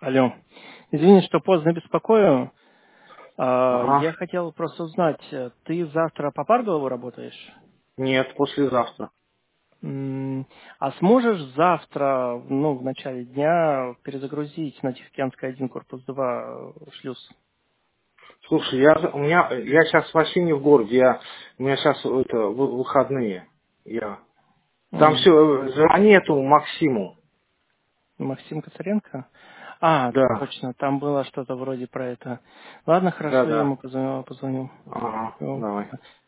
Алло. Извини, что поздно беспокою. Ага. Я хотел просто узнать, ты завтра по Парголову работаешь? Нет, послезавтра. А сможешь завтра, в начале дня перезагрузить на Тихоокеанской 1 корпус 2 шлюз? Слушай, я сейчас вообще не в городе, у меня сейчас выходные. Там М, все, звони этому Максиму. Максим Коцаренко? А, Да, точно, там было что-то вроде про это. Ладно, да, хорошо, я ему да. позвоню. Ага, Всё. давай.